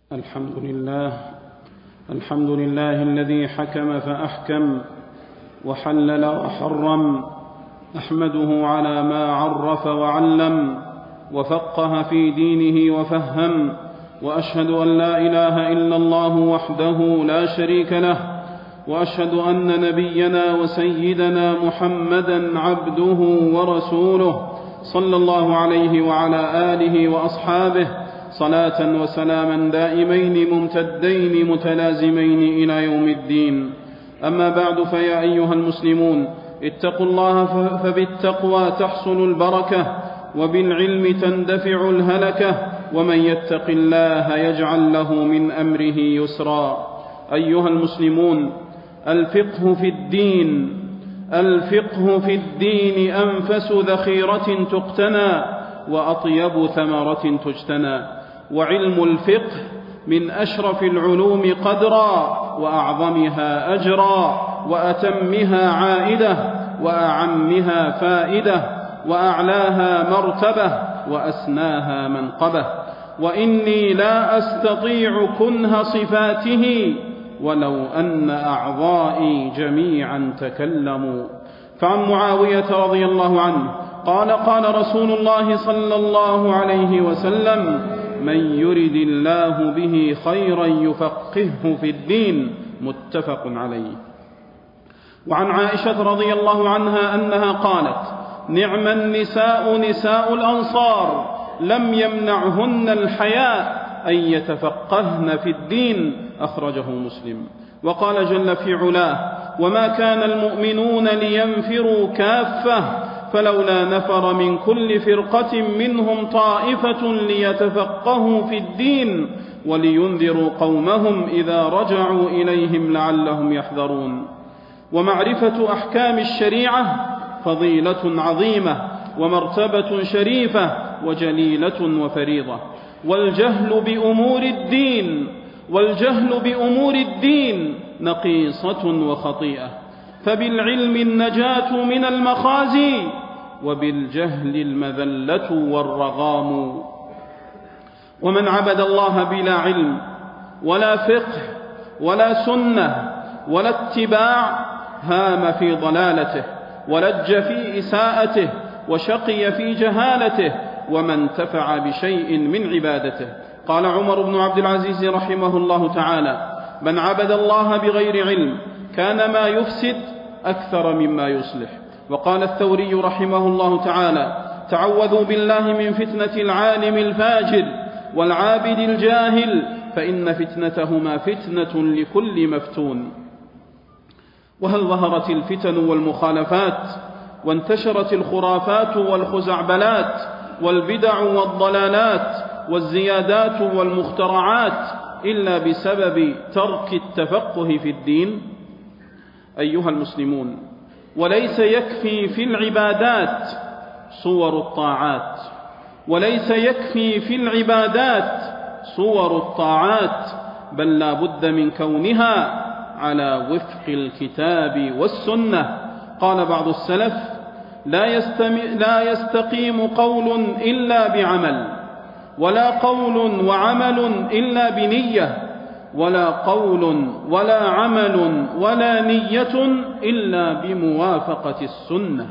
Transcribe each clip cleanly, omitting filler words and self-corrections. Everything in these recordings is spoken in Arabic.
الحمد لله الذي حكم فأحكم وحلل وحرم، أحمده على ما عرف وعلم وفقه في دينه وفهم، وأشهد أن لا إله إلا الله وحده لا شريك له، وأشهد أن نبينا وسيدنا محمدا عبده ورسوله صلى الله عليه وعلى آله وأصحابه صلاة وسلاما دائمين ممتدين متلازمين إلى يوم الدين. أما بعد، فيا أيها المسلمون، اتقوا الله، فبالتقوى تحصل البركة، وبالعلم تندفع الهلكة، ومن يتق الله يجعل له من أمره يسرا. أيها المسلمون، الفقه في الدين أنفس ذخيرة تقتنى وأطيب ثمرة تجتنى، وعلم الفقه من أشرف العلوم قدرا وأعظمها أجرا وأتمها عائدة وأعمها فائدة وأعلاها مرتبة وأسناها منقبة، وإني لا أستطيع كنه صفاته ولو أن أعضائي جميعا تكلموا. فعن معاوية رضي الله عنه قال: قال رسول الله صلى الله عليه وسلم: من يرد الله به خيرا يفقهه في الدين. متفق عليه. وعن عائشة رضي الله عنها أنها قالت: نعم النساء نساء الأنصار، لم يمنعهن الحياء أن يتفقهن في الدين. أخرجه مسلم. وقال جل في علاه: وما كان المؤمنون لينفروا كافة، فلولا نفر من كل فرقة منهم طائفة ليتفقهوا في الدين ولينذروا قومهم إذا رجعوا إليهم لعلهم يحذرون. ومعرفة أحكام الشريعة فضيلة عظيمة ومرتبة شريفة وجليلة وفريضة، والجهل بأمور الدين نقيصة وخطيئة، فبالعلم النجاة من المخازي، وبالجهل المذلة والرغام. ومن عبد الله بلا علم ولا فقه ولا سنة ولا اتباع هام في ضلالته، ولج في إساءته، وشقي في جهالته، وما انتفع بشيء من عبادته. قال عمر بن عبد العزيز رحمه الله تعالى: من عبد الله بغير علم كان ما يفسد أكثر مما يصلح. وقال الثوري رحمه الله تعالى: تعوذوا بالله من فتنة العالم الفاجر والعابد الجاهل، فإن فتنتهما فتنة لكل مفتون. وهل ظهرت الفتن والمخالفات وانتشرت الخرافات والخزعبلات والبدع والضلالات والزيادات والمخترعات إلا بسبب ترك التفقه في الدين؟ أيها المسلمون، وليس يكفي في العبادات صور الطاعات، بل لا بد من كونها على وفق الكتاب والسنة. قال بعض السلف: لا يستقيم قول إلا بعمل، ولا قول وعمل إلا بنية، ولا قول ولا عمل ولا نية إلا بموافقة السنة.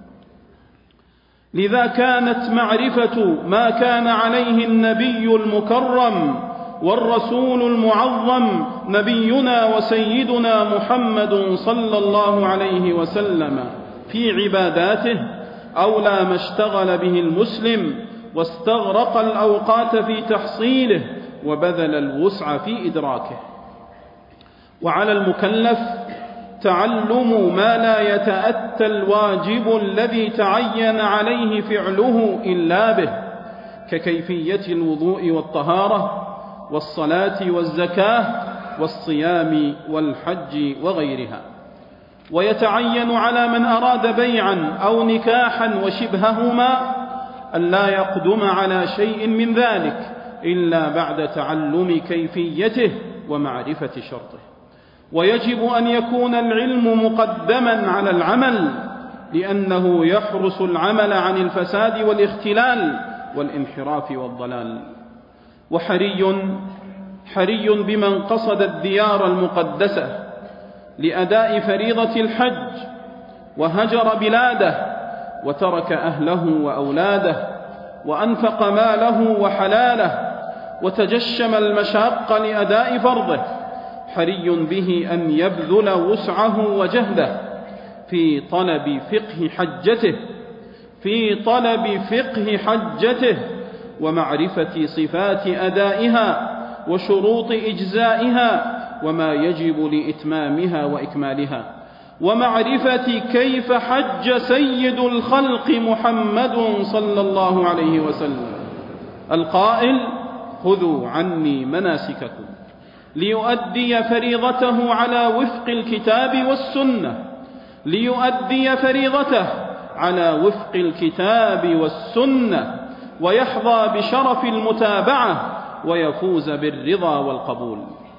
لذا كانت معرفة ما كان عليه النبي المكرم والرسول المعظم نبينا وسيدنا محمد صلى الله عليه وسلم في عباداته أولى ما اشتغل به المسلم، واستغرق الأوقات في تحصيله، وبذل الوسع في إدراكه. وعلى المكلف تعلم ما لا يتأتى الواجب الذي تعين عليه فعله إلا به، ككيفية الوضوء والطهارة والصلاة والزكاة والصيام والحج وغيرها. ويتعين على من أراد بيعا أو نكاحا وشبههما أن لا يقدم على شيء من ذلك إلا بعد تعلم كيفيته ومعرفة شرطه. ويجب أن يكون العلم مقدما على العمل، لأنه يحرس العمل عن الفساد والاختلال والانحراف والضلال. حري بمن قصد الديار المقدسة لأداء فريضة الحج وهجر بلاده وترك أهله وأولاده وأنفق ماله وحلاله وتجشم المشاق لأداء فرضه، حري به أن يبذل وسعه وجهده في طلب فقه حجته ومعرفة صفات أدائها وشروط إجزائها وما يجب لإتمامها وإكمالها، ومعرفة كيف حج سيد الخلق محمد صلى الله عليه وسلم القائل: خذوا عني مناسككم، ليؤدي فريضته على وفق الكتاب والسنة ويحظى بشرف المتابعة ويفوز بالرضا والقبول.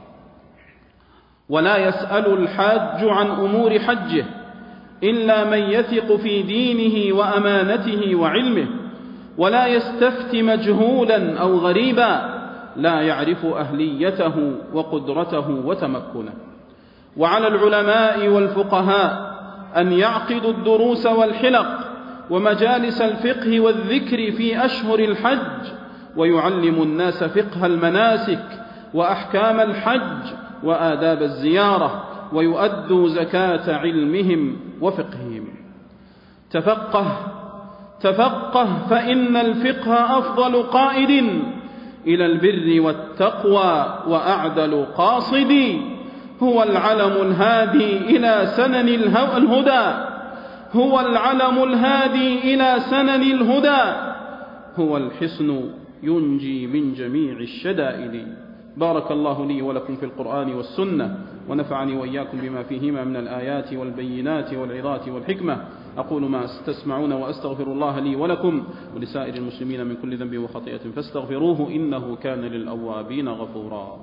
ولا يسأل الحاج عن أمور حجه إلا من يثق في دينه وأمانته وعلمه، ولا يستفتي مجهولا أو غريبا لا يعرف أهليته وقدرته وتمكنه. وعلى العلماء والفقهاء أن يعقدوا الدروس والحلق ومجالس الفقه والذكر في أشهر الحج، ويعلموا الناس فقه المناسك وأحكام الحج وآداب الزيارة، ويؤدوا زكاة علمهم وفقههم. تفقه فإن الفقه أفضل قائد إلى البر والتقوى وأعدل قاصد، هو العلم الهادي إلى سنن الهدى، هو الحصن ينجي من جميع الشدائد. بارك الله لي ولكم في القرآن والسنة، ونفعني وإياكم بما فيهما من الآيات والبينات والعظات والحكمة. أقول ما تسمعون وأستغفر الله لي ولكم ولسائر المسلمين من كل ذنب وخطيئة فاستغفروه إنه كان للأوابين غفورا.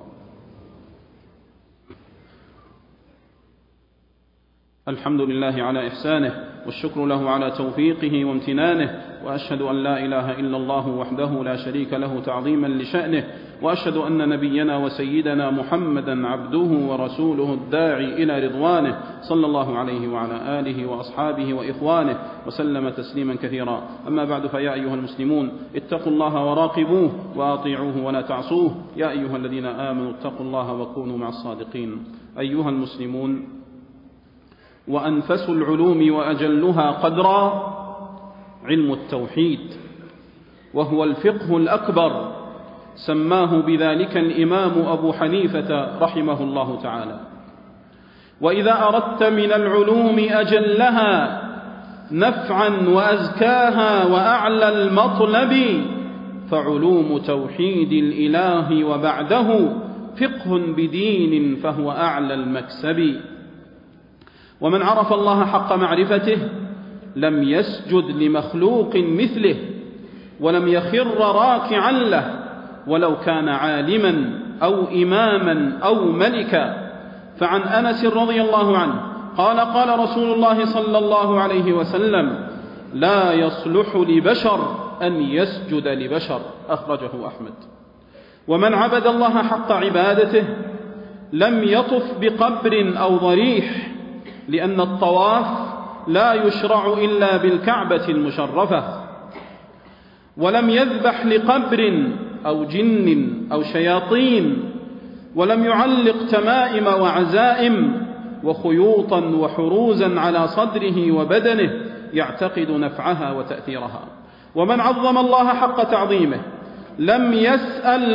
الحمد لله على إحسانه، والشكر له على توفيقه وامتنانه، وأشهد أن لا إله إلا الله وحده لا شريك له تعظيما لشأنه، وأشهد أن نبينا وسيدنا محمدا عبده ورسوله الداعي إلى رضوانه، صلى الله عليه وعلى آله وأصحابه وإخوانه وسلم تسليما كثيرا. أما بعد، فيا أيها المسلمون اتقوا الله وراقبوه وأطيعوه ولا تعصوه. يا أيها الذين آمنوا اتقوا الله وكونوا مع الصادقين. أيها المسلمون، وأنفس العلوم وأجلها قدرا علم التوحيد، وهو الفقه الأكبر، سماه بذلك الإمام أبو حنيفة رحمه الله تعالى. وإذا أردت من العلوم أجلها نفعا وأزكاها وأعلى المطلب، فعلوم توحيد الإله وبعده فقه بدين فهو أعلى المكسب. ومن عرف الله حق معرفته لم يسجد لمخلوق مثله، ولم يخر راكعا له، ولو كان عالما أو إماما أو ملكا. فعن أنس رضي الله عنه قال: قال رسول الله صلى الله عليه وسلم: لا يصلح لبشر أن يسجد لبشر، أخرجه أحمد. ومن عبد الله حق عبادته لم يطف بقبر أو ضريح، لأن الطواف لا يشرع إلا بالكعبة المشرفة، ولم يذبح لقبر أو جن أو شياطين، ولم يعلق تمائم وعزائم وخيوطا وحروزا على صدره وبدنه يعتقد نفعها وتأثيرها. ومن عظم الله حق تعظيمه لم يسأل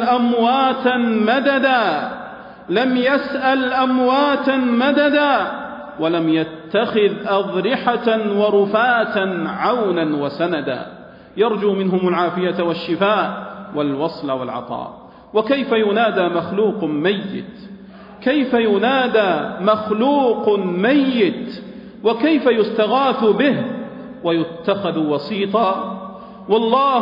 أمواتا مددا، ولم يتخذ أضرحة ورفاتا عونا وسندا، يرجو منهم العافية والشفاء والوصل والعطاء. وكيف ينادى مخلوق ميت وكيف يستغاث به ويتخذ وسيطا؟ والله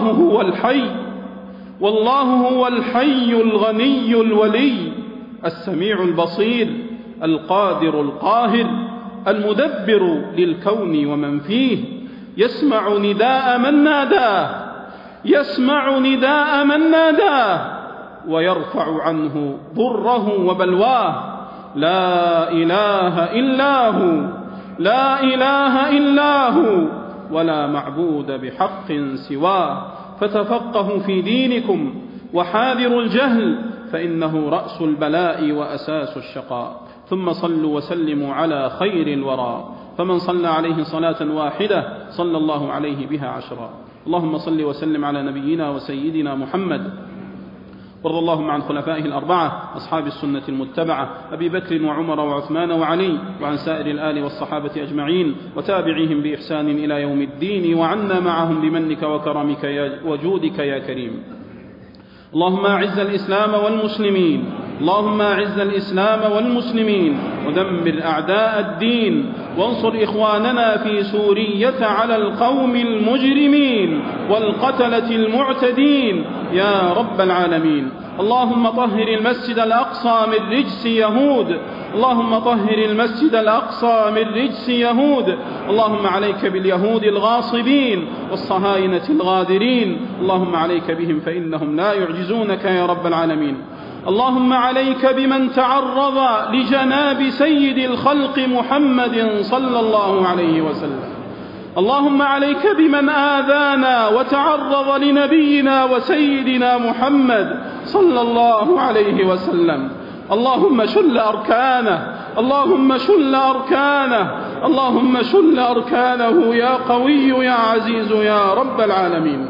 هو الحي الغني الولي السميع البصير القادر القاهر المدبر للكون ومن فيه، يسمع نداء من ناداه ويرفع عنه ضره وبلواه. لا إله إلا هو، لا إله إلا هو، ولا معبود بحق سواه. فتفقهوا في دينكم وحاذروا الجهل، فإنه رأس البلاء وأساس الشقاء. ثم صلوا وسلموا على خير الورى، فمن صلى عليه صلاة واحدة صلى الله عليه بها 10. اللهم صل وسلم على نبينا وسيدنا محمد، وارض اللهم عن خلفائه الأربعة أصحاب السنة المتبعة أبي بكر وعمر وعثمان وعلي، وعن سائر الآل والصحابة أجمعين وتابعيهم بإحسان إلى يوم الدين، وعنا معهم بمنك وكرمك وجودك يا كريم. اللهم أعز الإسلام والمسلمين، اللهم أعز الإسلام والمسلمين، ودمر أعداء الدين، وانصر إخواننا في سورية على القوم المجرمين والقتلة المعتدين يا رب العالمين. اللهم طهر المسجد الأقصى من رجس يهود، اللهم طهر المسجد الأقصى من رجس يهود. اللهم عليك باليهود الغاصبين والصهاينة الغادرين، اللهم عليك بهم فإنهم لا يعجزونك يا رب العالمين. اللهم عليك بمن تعرض لجناب سيد الخلق محمد صلى الله عليه وسلم. اللهم عليك بمن آذانا وتعرض لنبينا وسيدنا محمد صلى الله عليه وسلم. اللهم شل أركانه، اللهم شل أركانه، اللهم شل أركانه يا قوي يا عزيز يا رب العالمين.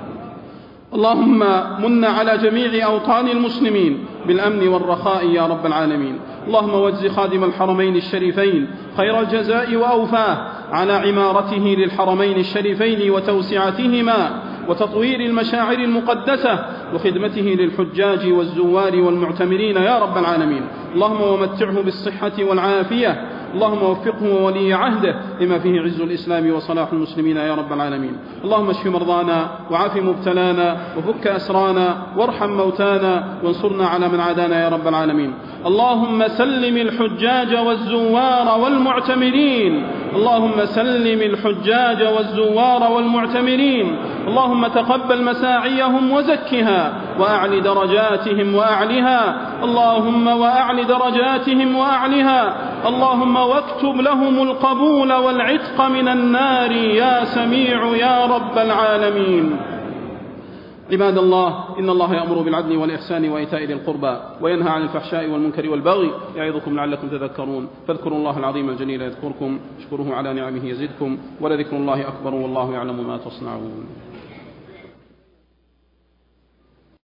اللهم من على جميع أوطان المسلمين بالأمن والرخاء يا رب العالمين. اللهم واجز خادم الحرمين الشريفين خير الجزاء وأوفاه على عمارته للحرمين الشريفين وتوسعتهما وتطوير المشاعر المقدسة وخدمته للحجاج والزوار والمعتمرين يا رب العالمين. اللهم ومتعه بالصحة والعافية، اللهم وفقه وولي عهده لما فيه عز الإسلام وصلاح المسلمين يا رب العالمين. اللهم اشف مرضانا وعاف مبتلانا وفك أسرانا وارحم موتانا وانصرنا على من عادانا يا رب العالمين. اللهم سلم الحجاج والزوار والمعتمرين، اللهم سلم الحجاج والزوار والمعتمرين. اللهم تقبل مساعيهم وزكها وأعل درجاتهم وأعلها، اللهم وأعل درجاتهم وأعلها. اللهم واكتب لهم القبول والعتق من النار يا سميع يا رب العالمين. عباد الله، إن الله يأمر بالعدل والإحسان وإيتاء ذي القربى وينهى عن الفحشاء والمنكر والبغي يعظكم لعلكم تذكرون. فاذكروا الله العظيم الجليل يذكركم، اشكروه على نعمه يزدكم، ولذكر الله أكبر والله يعلم ما تصنعون.